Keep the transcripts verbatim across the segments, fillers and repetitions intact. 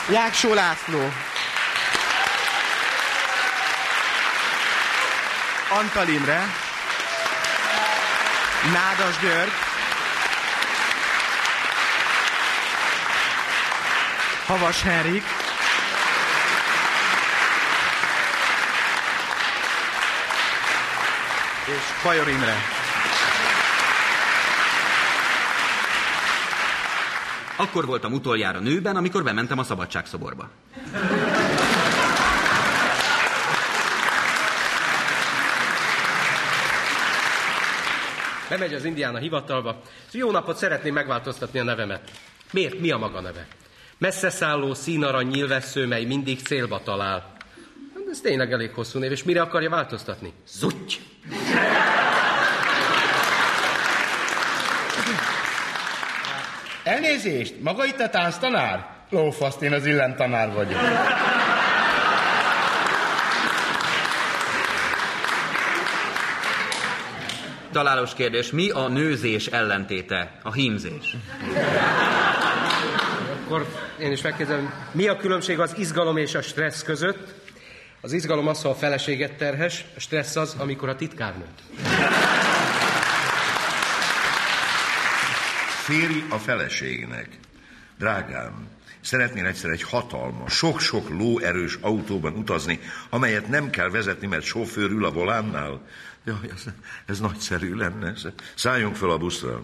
Jáksó László. Antal Imre. Nádas György. Havas Henrik. És Bajor Imre. Akkor voltam utoljára nőben, amikor bementem a szabadságszoborba. Bemegy az indián a hivatalba, és jó napot, szeretném megváltoztatni a nevemet. Miért? Mi a maga neve? Messzeszálló színarany nyilvessző, mely mindig célba talál. Ez tényleg elég hosszú név, és mire akarja változtatni? Zutty! Elnézést, maga itt a tánctanár? Lófaszt, én az illemtanár vagyok. Találós kérdés, mi a nőzés ellentéte? A hímzés. Akkor én is megkérdezem, mi a különbség az izgalom és a stressz között? Az izgalom az, ha a feleséget terhes, a stressz az, amikor a titkárnőt. Férj a feleségnek. Drágám, szeretnél egyszer egy hatalmas, sok-sok lóerős autóban utazni, amelyet nem kell vezetni, mert sofőr ül a volánnál? Jaj, ez, ez nagyszerű lenne. Szálljunk fel a buszra.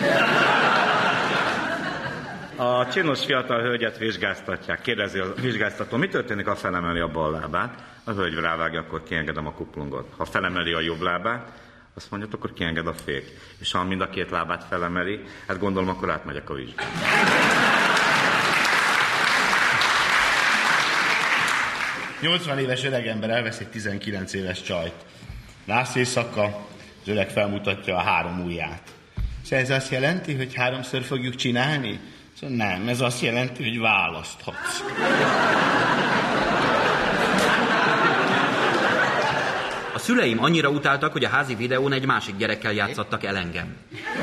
A csinos fiatal hölgyet vizsgáztatják. Kérdezi a vizsgáztató, mi történik, ha felemeli a bal lábát? A hölgy rávágja, akkor kiengedem a kuplungot. Ha felemeli a jobb lábát, azt mondja, akkor kienged a fék. És ha mind a két lábát felemeli, hát gondolom, akkor átmegyek a vizsgát. nyolcvan éves öregember elvesz egy tizenkilenc éves csajt. Nász éjszaka, az öreg felmutatja a három ujját. Szóval ez azt jelenti, hogy háromszor fogjuk csinálni? Szóval nem, ez azt jelenti, hogy választhatsz. A szüleim annyira utáltak, hogy a házi videón egy másik gyerekkel játszottak el engem.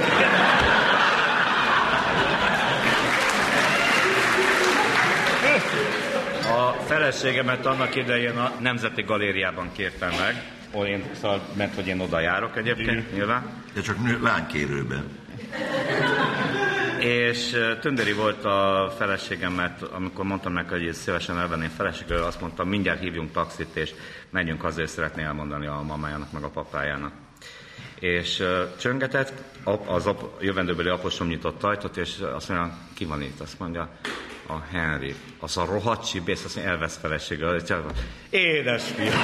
A feleségemet annak idején a Nemzeti Galériában kértem meg, én, szóval, mert hogy én oda járok egyébként, nyilván. De csak nő, lánykérőben. És tünderi volt a feleségem, mert amikor mondtam neki, hogy szívesen elvenném feleségről, azt mondtam, mindjárt hívjunk taxit, és menjünk haza, és szeretné elmondani a mamájának, meg a papájának. És uh, csöngetett, az ap, jövendőbeli aposom nyitott ajtót, és azt mondja, ki van itt? Azt mondja, a Henry. Az a rohadt csibész, azt mondja, elvesz feleségről. Édes fiam!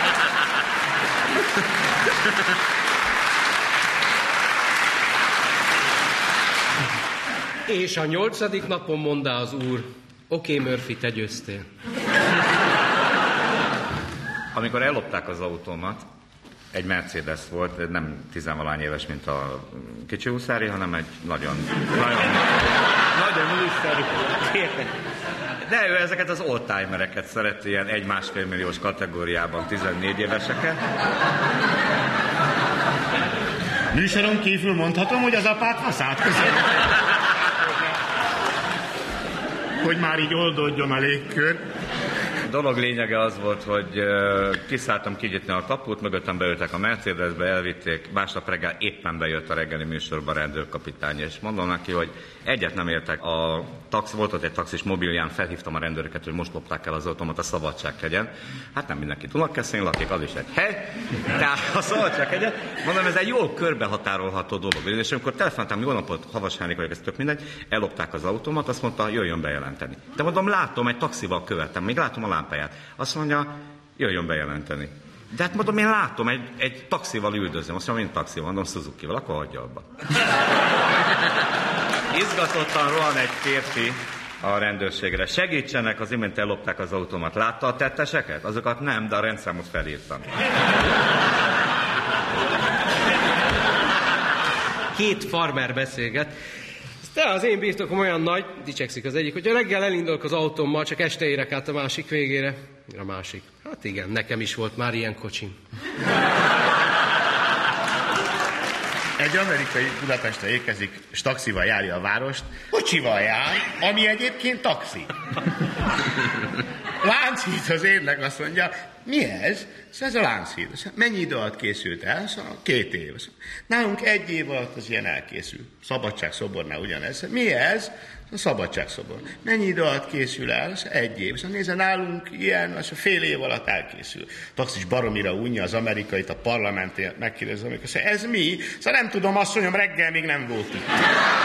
És a nyolcadik napon mondta az úr, oké, okay, Murphy, te győztél. Amikor ellopták az autómat, egy Mercedes volt, nem tizenvalány éves, mint a kicsi huszári, hanem egy nagyon, nagyon, nagyon újszerű. De ő ezeket az oldtimereket szereti, ilyen egy-másfél milliós kategóriában tizennégy éveseket. Műsoron kívül mondhatom, hogy az apát faszát köszönöm. Hogy már így oldódjon a légkör. A dolog lényege az volt, hogy uh, kiszálltam kinyitni a kaput, mögöttem beültek a Mercedesbe, elvitték, másnap reggel éppen bejött a reggeli műsorba a rendőrkapitány, és mondom neki, hogy egyet nem értek. A tax, volt ott egy taxis mobilján, felhívtam a rendőröket, hogy most lopták el az automat a Szabadsághegyen. Hát nem mindenki Dunakeszin lakik, az is egy hely. Tehát a Szabadsághegyen, mondom, ez egy jól körbehatárolható dolog. És amikor telefonáltam, jó napot, Havas Henrik vagyok, ez tök mindegy, ellopták az automat, azt mondta, jöjjön bejelenteni. De mondom, látom, egy taxival követem, még látom a lámpáját. Azt mondja, jöjjön bejelenteni. De hát mondom, én látom, egy, egy taxival üldözöm. Azt mondom, én taxival, mondom, Suzuki-val, akkor hagyja abba. Izgatottan rohan egy férfi a rendőrségre. Segítsenek, az imént ellopták az automat. Látta a tetteseket? Azokat nem, de a rendszámot felírtam. Két farmer beszélget. De az én birtokom olyan nagy, dicsekszik az egyik, hogy reggel elindulok az autómmal, csak este érek át a másik végére. A másik. Hát igen, nekem is volt már ilyen kocsim. Egy amerikai Budapestre érkezik, és taxival járja a várost, kocsival jár, ami egyébként taxi. Lánchíd az érnek azt mondja, mi ez? Szóval ez a Lánchíd. Mennyi idő alatt készült el? Szóval két év. Nálunk egy év alatt az ilyen elkészül. Szabadságszobornál ugyanez. Mi ez? A Szabadságszobor. Mennyi idő alatt készül el? Egy év. Szóval nézze, nálunk ilyen, az a fél év alatt elkészül. Taxis baromira unja az amerikait, a parlamentén megkérdezem, amikor szóval ez mi? Szóval nem tudom, azt mondjam, reggel még nem volt itt.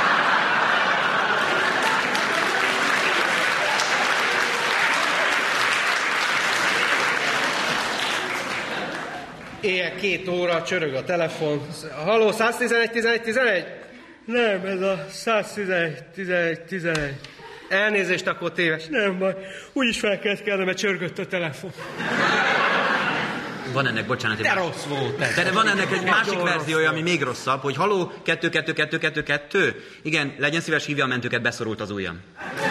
Éjjel két óra, csörög a telefon. Halló, száztizenegy, tizenegy, tizenegy? Nem, ez a száztizenegy, tizenegy, tizenegy. Elnézést, akkor téves. Nem baj, úgyis fel kellett kelnem, mert csörgött a telefon. Van ennek, bocsánat. De rossz volt ez. De, de van ennek egy másik Nagyon verziója, rossz ami még rosszabb, hogy haló, kettő, kettő, kettő, kettő, kettő. Igen, legyen szíves, hívja a mentőket, beszorult az ujjam.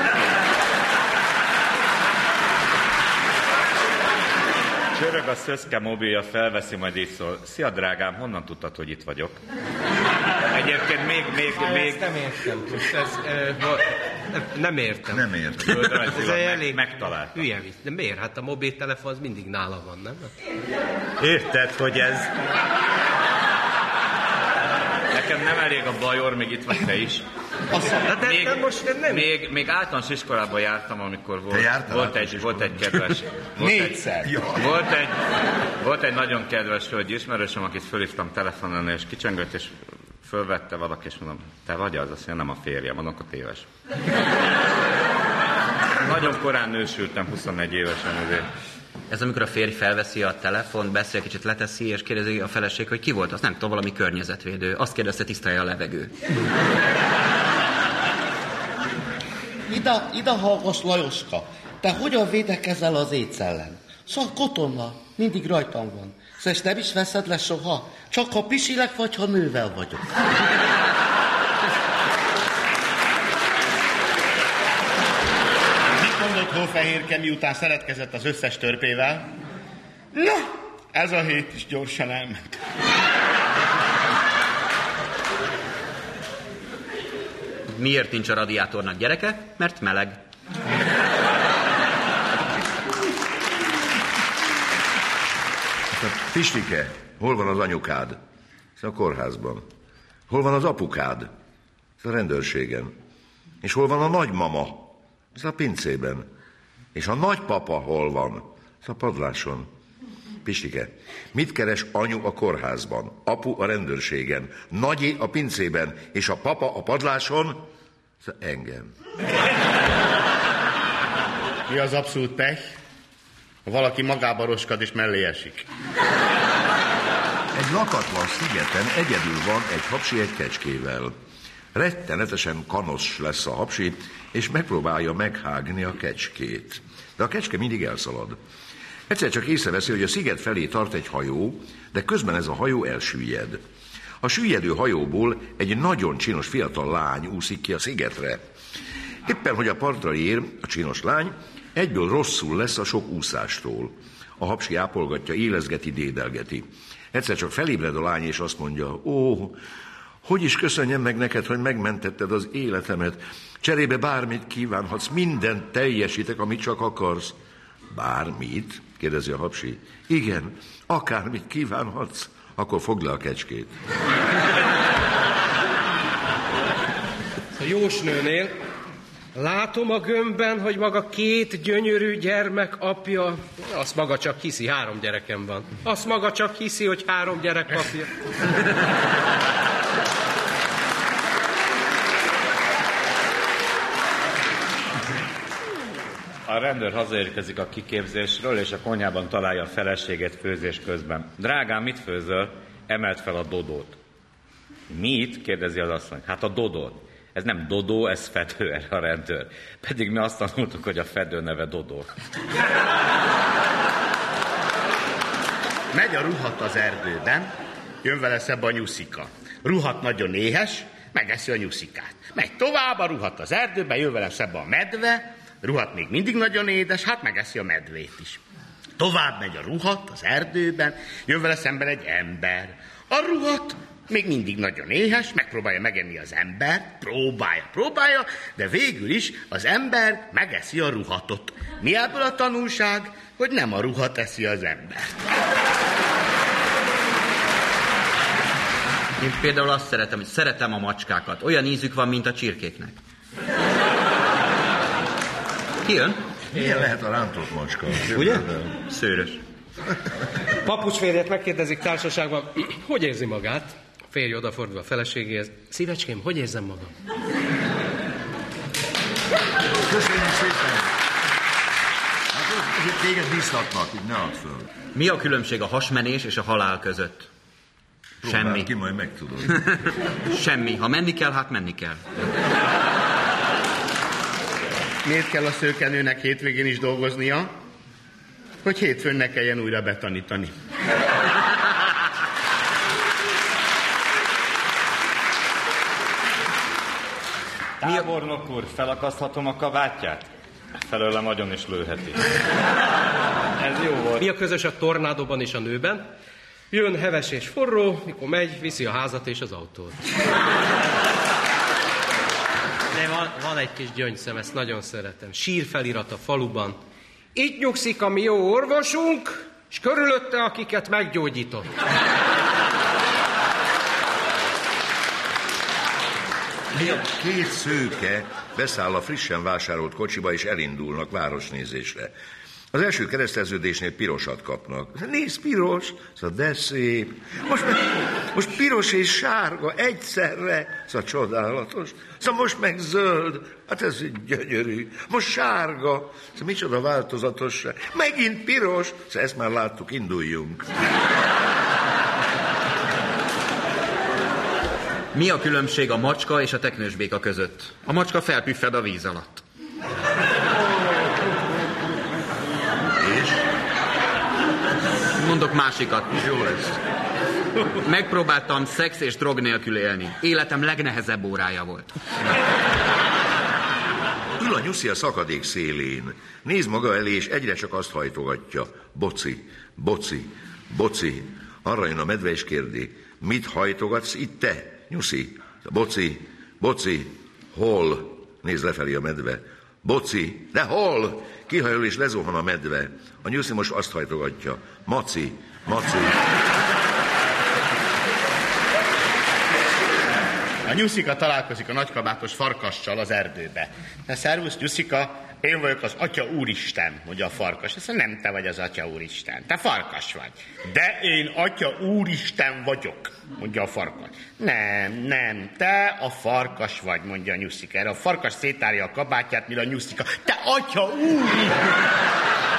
Csörög a szöszke mobilja, felveszi, majd így szól. Szia, drágám, honnan tudtad, hogy itt vagyok? Egyébként még, még, Há, még... Ezt nem értem. Ez, e, nem, nem értem. Nem értem. Ez elég megtaláltam. hülye vicc. De miért? Hát a mobiltelefon az mindig nála van, nem? Érted, hogy ez... Nekem nem elég a bajor, még itt vagy te is. De, de, Még, de most nem... még, még általános iskolában jártam, amikor volt, jártál volt, egy, általános volt egy kedves... Volt Négyszer. Egy, volt, egy, volt egy nagyon kedves hölgy ismerősöm, akit fölhívtam telefonon, és kicsöngött, és fölvette valaki, és mondom, te vagy az? Azt mondja, nem a férjem, mondom, akkor téves. Nagyon korán nősültem, huszonegy évesen azért. Ez amikor a férj felveszi a telefon, beszél, kicsit leteszi, és kérdezi a feleség, hogy ki volt, azt nem tudom, valami környezetvédő. Azt kérdezte, tisztelje a levegő. Ida, ida hallgass, Lajoska, te hogyan védekezel az éjsz ellen? Szóval kotonna, mindig rajtam van. Szóval és nem is veszed le soha? Csak ha pisilek, vagy ha nővel vagyok. Mit mondott Hófehérke, miután szeretkezett az összes törpével? Na, ez a hét is gyorsan elment. Miért nincs a radiátornak gyereke? Mert meleg. Pistike, hol van az anyukád? Ez a kórházban. Hol van az apukád? Ez a rendőrségen. És hol van a nagymama? Ez a pincében. És a nagypapa hol van? Ez a padláson. Pistike, mit keres anyu a kórházban, apu a rendőrségen, nagyi a pincében, és a papa a padláson? Ez engem. Mi az abszolút pech? Ha valaki magába roskad és mellé esik. Egy lakatlan szigeten egyedül van egy hapsi egy kecskével. Rettenetesen kanos lesz a hapsi, és megpróbálja meghágni a kecskét. De a kecske mindig elszalad. Egyszer csak észreveszi, hogy a sziget felé tart egy hajó, de közben ez a hajó elsüllyed. A süllyedő hajóból egy nagyon csinos fiatal lány úszik ki a szigetre. Éppen, hogy a partra ér a csinos lány, egyből rosszul lesz a sok úszástól. A hapsi ápolgatja, élezgeti, dédelgeti. Egyszer csak felébred a lány, és azt mondja, ó, hogy is köszönjem meg neked, hogy megmentetted az életemet. Cserébe bármit kívánhatsz, mindent teljesítek, amit csak akarsz. Bármit? Kérdezi a hapsi. Igen, akármit kívánhatsz. Akkor fogd le a kecskét. A jósnőnél látom a gömbben, hogy maga két gyönyörű gyermek apja. Azt maga csak hiszi, három gyerekem van. Azt maga csak hiszi, hogy három gyerek apja. A rendőr hazaérkezik a kiképzésről, és a konyhában találja a feleséget főzés közben. Drágám, mit főzöl? Emelt fel a dodót. Mit? Kérdezi az asszony. Hát a dodót. Ez nem Dodó, ez Fedő, erre a rendőr. Pedig mi azt tanultuk, hogy a Fedő neve Dodó. Megy a ruhat az erdőben, jön vele szebb a nyuszika. Ruhat nagyon éhes, megeszi a nyuszikát. Megy tovább, a ruhat az erdőben, jön vele szebb a medve, ruhat még mindig nagyon édes, hát megeszi a medvét is. Tovább megy a ruhat az erdőben, jön vele szemben egy ember. A ruhat Még mindig nagyon éhes, megpróbálja megenni az ember, próbálja, próbálja, de végül is az ember megeszi a ruhatot. Mi ebből a tanulság, hogy nem a ruha teszi az embert. Én például azt szeretem, hogy szeretem a macskákat. Olyan ízük van, mint a csirkéknek. Ki jön? Milyen lehet a rántott macska? Ugye? Szőrös. Papucsférjet megkérdezik társaságban, hogy érzi magát? A férj odafordul a feleségéhez. Szívecském, hogy érzem magam? Köszönjük szépen! Hát téged bíztatnak, így ne add föl. Mi a különbség a hasmenés és a halál között? Próbáld Semmi. ki, majd megtudod. Semmi. Ha menni kell, hát menni kell. Miért kell a szőkenőnek hétvégén is dolgoznia? Hogy hétfőn ne kelljen újra betanítani. Tábornok úr, felakaszthatom a kabátját? Felőlem agyon is lőheti. Ez jó volt. Mi a közös a tornádóban és a nőben? Jön heves és forró, mikor megy, viszi a házat és az autót. De van, van egy kis gyöngyszem, ezt nagyon szeretem. Sírfelirat a faluban. Itt nyugszik a mi jó orvosunk, és körülötte akiket meggyógyított. Két szőke beszáll a frissen vásárolt kocsiba, és elindulnak városnézésre. Az első kereszteződésnél pirosat kapnak. Nézd, piros! Szóval de szép. Most, meg, most piros és sárga egyszerre. Szóval csodálatos. Szóval most meg zöld. Hát ez gyönyörű. Most sárga. Szóval micsoda változatosság. Megint piros. Szóval ezt már láttuk, induljunk. Mi a különbség a macska és a teknősbéka között? A macska felpüffed a víz alatt. És? Mondok másikat. Jó lesz. Megpróbáltam szex és drog nélkül élni. Életem legnehezebb órája volt. Ül a nyuszi a szakadék szélén. Néz maga elé, és egyre csak azt hajtogatja. Boci, boci, boci. Arra jön a medve, és kérdi. Mit hajtogatsz itt te? Nyuszi, boci, boci, hol? Nézd lefelé a medve. Boci, de hol? Kihajol és lezuhan a medve. A nyuszi most azt hajtogatja. Maci, maci. A nyuszika találkozik a nagykabátos farkassal az erdőbe. De szervusz, nyuszika, én vagyok az Atya Úristen, mondja a farkas. Azt mondja, nem te vagy az Atya Úristen, te farkas vagy. De én Atya Úristen vagyok, mondja a farkas. Nem, nem, te a farkas vagy, mondja a nyuszika. Erre a farkas szétárja a kabátját, mire a nyuszika. Te Atya Úristen!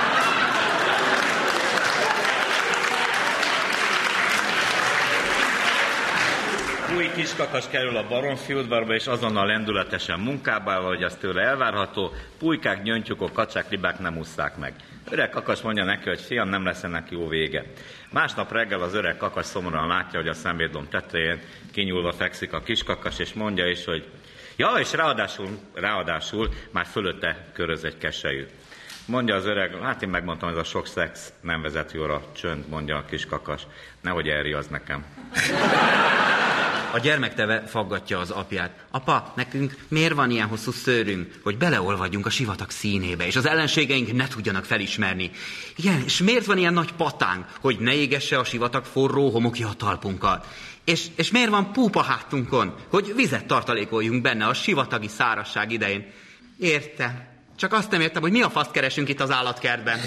Új kiskakas kerül a Baromfi udvarba, és azonnal lendületesen munkába, hogy az tőle elvárható, pulykák, gyöngytyúkok, kacsák, libák nem ússzák meg. Öreg kakas mondja neki, hogy fiam, nem lesz ennek jó vége. Másnap reggel az öreg kakas szomorúan látja, hogy a szemétdom tetején kinyúlva fekszik a kiskakas, és mondja is, hogy ja, és ráadásul, ráadásul már fölötte köröz egy keselyű. Mondja az öreg, hát én megmondtam, ez a sok szex nem vezet jóra, csönd, mondja a kiskakas, nehogy elriasd nekem. A gyermekteve faggatja az apját. Apa, nekünk miért van ilyen hosszú szőrünk, hogy beleolvadjunk a sivatag színébe, és az ellenségeink ne tudjanak felismerni? Igen, és miért van ilyen nagy patánk, hogy ne égesse a sivatag forró homokja a talpunkat? És, és miért van púpa hátunkon, hogy vizet tartalékoljunk benne a sivatagi szárazság idején? Értem. Csak azt nem értem, hogy mi a faszt keresünk itt az állatkertben.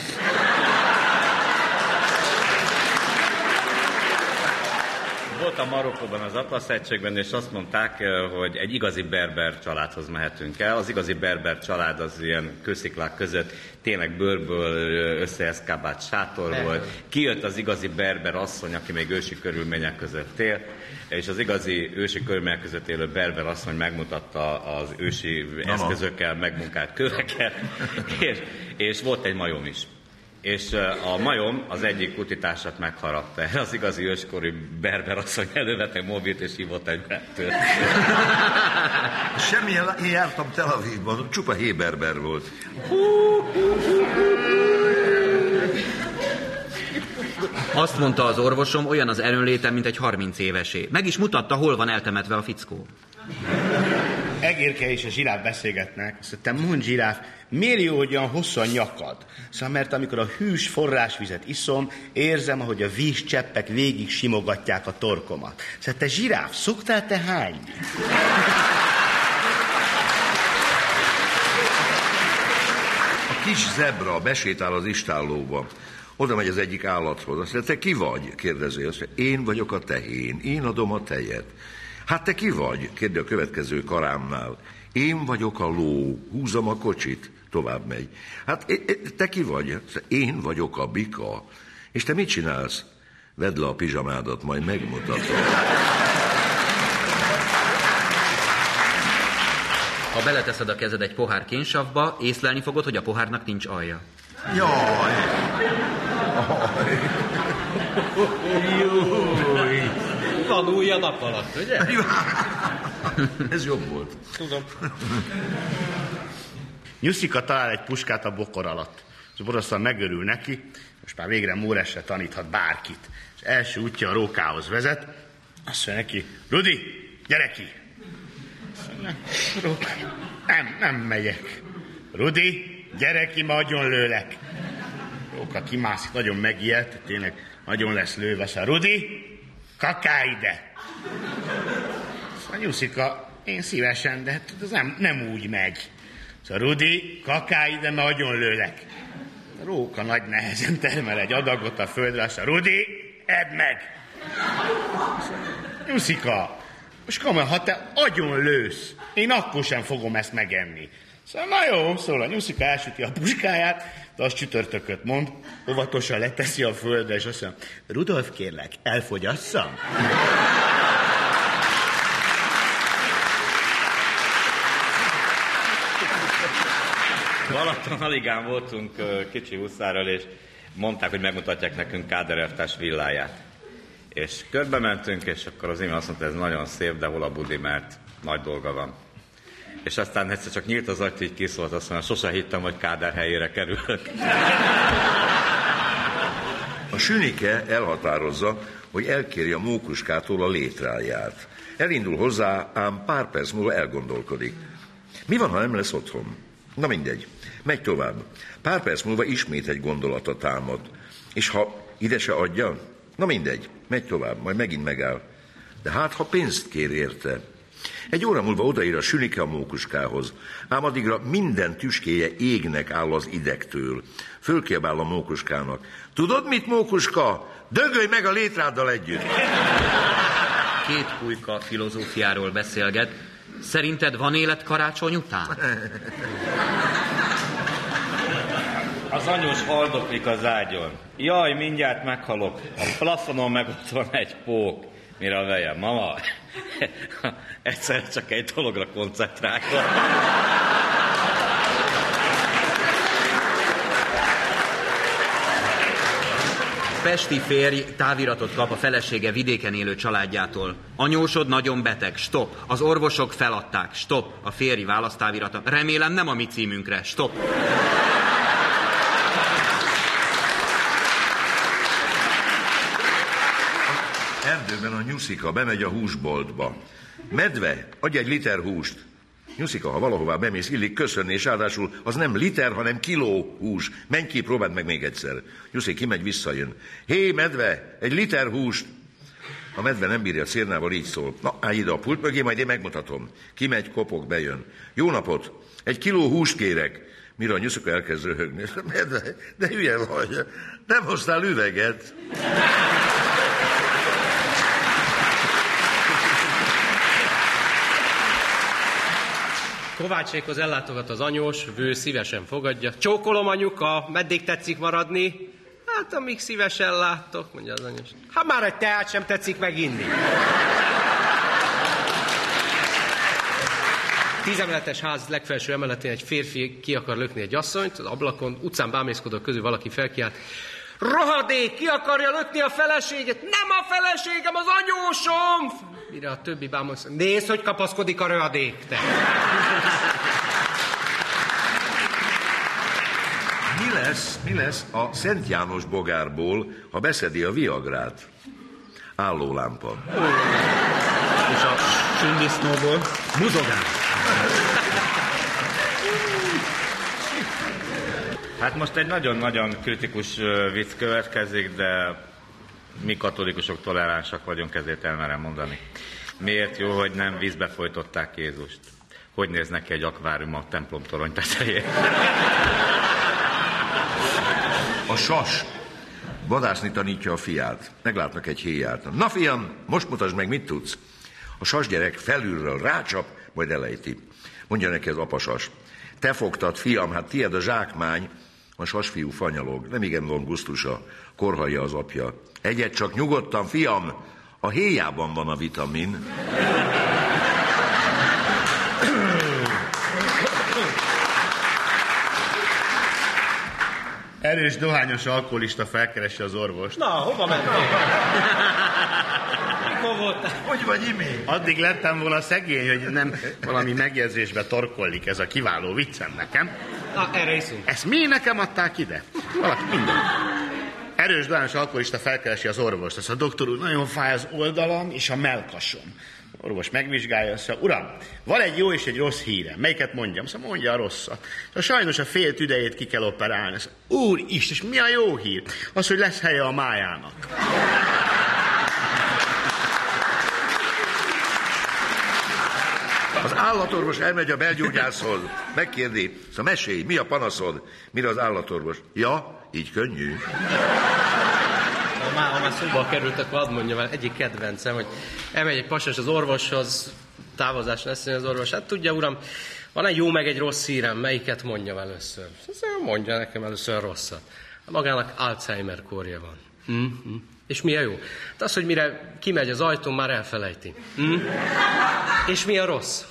Voltam Marokkóban az Atlasz egységben, és azt mondták, hogy egy igazi berber családhoz mehetünk el. Az igazi berber család az ilyen kősziklák között tényleg bőrből összeeszkábált sátor volt. Kijött az igazi berber asszony, aki még ősi körülmények között él, és az igazi ősi körülmények között élő berber asszony megmutatta az ősi eszközökkel megmunkált köveket, és, és volt egy majom is. És a majom az egyik kutitársat megharapta. Az igazi őskori berber asszony elővette egy mobilt, és hívott egy bertőt. Semmilyen, én jártam Tel Avivban, csupa héberber volt. A Azt mondta az orvosom, olyan az erőnlétem, mint egy harminc évesé. Meg is mutatta, hol van eltemetve a fickó. Egérke és a zsiráf beszélgetnek. Azt mondta, mondd zsiráf, miért jó, hogy olyan hosszú a nyakad? Szóval, mert amikor a hűs forrásvizet iszom, érzem, ahogy a vízcseppek végig simogatják a torkomat. Szóval te zsiráf, szoktál te hányni? A kis zebra besétál az istállóba. Oda megy az egyik állathoz. Azt mondja, te ki vagy? Kérdezi. Azt mondja, én vagyok a tehén, én adom a tejet. Hát te ki vagy? Kérdi a következő karámnál. Én vagyok a ló, húzom a kocsit. Tovább megy. Hát te ki vagy? Én vagyok a bika. És te mit csinálsz? Vedd le a pizsamádat, majd megmutatom. Ha beleteszed a kezed egy pohár kénsavba, észlelni fogod, hogy a pohárnak nincs alja. Jaj! Júj! Van új a nap alatt, ugye? Ez jobb volt. Tudom. Nyuszika talál egy puskát a bokor alatt. És borosztan megörül neki, most már végre Móresre taníthat bárkit. És első útja a rókához vezet, azt mondja neki, Rudi, gyere ki! Róka, nem, nem megyek. Rudi, gyere ki, ma agyon lőlek. Róka kimászik, nagyon megijedt, tényleg nagyon lesz lőve. Szóval, Rudi, kakálj ide! Szóval Nyuszika, én szívesen, de ez nem, nem úgy megy. Szóval, Rudi, kakálj ide, mert agyon lőlek. A róka nagy nehezen termel egy adagot a földre, szóval, Rudi, edd meg! Szóval, Nyuszika, most komolyan, ha te agyon lősz, én akkor sem fogom ezt megenni. Szóval, na jó, szóval a Nyuszika elsüti a puskáját, de az csütörtököt mond, óvatosan leteszi a földre, és azt mondja, Rudolf, kérlek, elfogyasszam? Balaton-Aligán voltunk kicsi huszárral, és mondták, hogy megmutatják nekünk Káder elvtárs villáját. És körbe mentünk, és akkor az ime azt mondta, ez nagyon szép, de hol a budi, mert nagy dolga van. És aztán egyszer csak nyílt az ajtó, így kiszólt, azt mondja, sose hittem, hogy Káder helyére kerülök. A sünike elhatározza, hogy elkéri a mókuskától a létráját. Elindul hozzá, ám pár perc múlva elgondolkodik. Mi van, ha nem lesz otthon? Na mindegy, megy tovább. Pár perc múlva ismét egy gondolata támad. És ha ide se adja? Na mindegy, megy tovább, majd megint megáll. De hát, ha pénzt kér érte. Egy óra múlva odaír a sünike a mókuskához, ám addigra minden tüskéje égnek áll az idegtől. Fölkiabál a mókuskának. Tudod mit, mókuska? Dögölj meg a létráddal együtt! Két pulyka filozófiáról beszélget. Szerinted van élet karácsony után? Az anyós haldoklik az ágyon. Jaj, mindjárt meghalok. A plafonon meg ott van egy pók. Mire a vejem? Mama, egyszer csak egy dologra koncentrálok. Pesti férj táviratot kap a felesége vidéken élő családjától. Anyósod nagyon beteg, stop. Az orvosok feladták, stop. A férj választávirata. Remélem nem a mi címünkre, stop. Erdőben a Nyuszika bemegy a húsboltba. Medve, adj egy liter húst. Nyuszika, ha valahová bemész, illik köszönni, és ráadásul az nem liter, hanem kiló hús. Menj ki, próbáld meg még egyszer. Nyuszik kimegy, visszajön. Hé, medve, egy liter húst. A medve nem bírja a szérnával, így szól. Na, állj ide a pult mögé, majd én megmutatom. Kimegy, kopog, bejön. Jó napot, egy kiló húst kérek. Mire a Nyuszika elkezd röhögni. Medve, de hülye vagy, nem hoztál üveget. Kovácsékhoz ellátogat az anyós, ő szívesen fogadja. Csókolom, anyuka, meddig tetszik maradni? Hát, amíg szívesen láttok, mondja az anyós. Hát már egy teát sem tetszik meginni. Tízemeletes ház legfelső emeletén egy férfi ki akar lökni egy asszonyt, az ablakon, utcán bámészkodók közül valaki felkiált. Rohadék, ki akarja lökni a feleséget? Nem a feleségem, az anyósom! Mire a többi bámos, nézd, hogy kapaszkodik a rohadék, te! Mi lesz, mi lesz a Szent János bogárból, ha beszedi a viagrát? Állólámpa. És a sündisznóból buzogás. Hát most egy nagyon-nagyon kritikus ö, vicc következik, de mi katolikusok toleránsak vagyunk, ezért elmerem mondani. Miért jó, hogy nem vízbe folytották Jézust? Hogy néz neki egy akvárium a templomtorony tetején? A sas vadászni tanítja a fiát. Meglátnak egy héját. Na fiam, most mutasd meg, mit tudsz. A sasgyerek felülről rácsap, majd elejti. Mondja neki az apasas. Te fogtad, fiam, hát tied a zsákmány. A sasfiú fanyalog, nem igen van gusztusa, korhallja az apja. Egyet csak nyugodtan, fiam, a héjában van a vitamin. Erős dohányos alkoholista felkeresi az orvost. Na, hova mentél? Mikor voltál? Hogy vagy, Imi? Addig lettem volna szegény, hogy nem valami megjegyzésbe torkollik ez a kiváló viccem nekem. Na, erre iszunk. Ezt mi nekem adták ide? Valaki minden. Erős dohányos alkoholista felkeresi az orvost. Azt a doktor úr, nagyon fáj az oldalam és a mellkasom. Orvos megvizsgálja, azt mondja, uram, van egy jó és egy rossz híre. Melyiket mondjam? Azt mondja a rosszat. Sajnos a fél tüdejét ki kell operálni. Azt mondja, úr is, és mi a jó hír? Az, hogy lesz helye a májának. Az állatorvos elmegy a belgyógyászhoz. Megkérdi, szóval mesélj, mi a panaszod? Mire az állatorvos? Ja, így könnyű. Ha már, ha már szóba kerültek, hadd mondjam el, egyik kedvencem, hogy elmegy egy pasas az orvoshoz, távozás lesz az orvos. Hát tudja, uram, van egy jó meg egy rossz hírem, melyiket mondjam először? Mondja nekem először rosszat. Magának Alzheimer kórja van. Mm-hmm. És mi a jó? Hát az, hogy mire kimegy az ajtón, már elfelejti. Mm? És mi a rossz?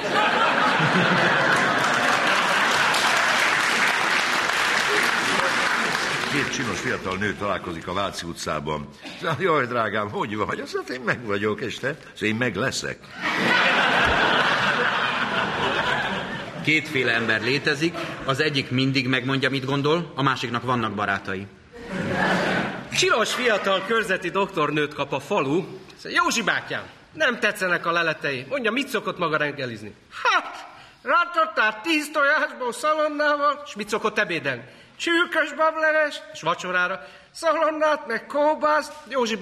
Két csinos fiatal nő találkozik a Váci utcában. Jaj, drágám, hogy vagy? Azt mondja, én meg vagyok, és te? Szóval én meg leszek. Kétféle ember létezik, az egyik mindig megmondja, mit gondol, a másiknak vannak barátai. Csinos fiatal körzeti doktornőt kap a falu. Józsi bátyám, nem tetszenek a leletei. Mondja, mit szokott maga reggelizni? Hát, rántottál tíz tojásból szalonnával, és mit szokott ebédelni? Csülkös bableves, és vacsorára szalonnát, meg kóbászt. Józsi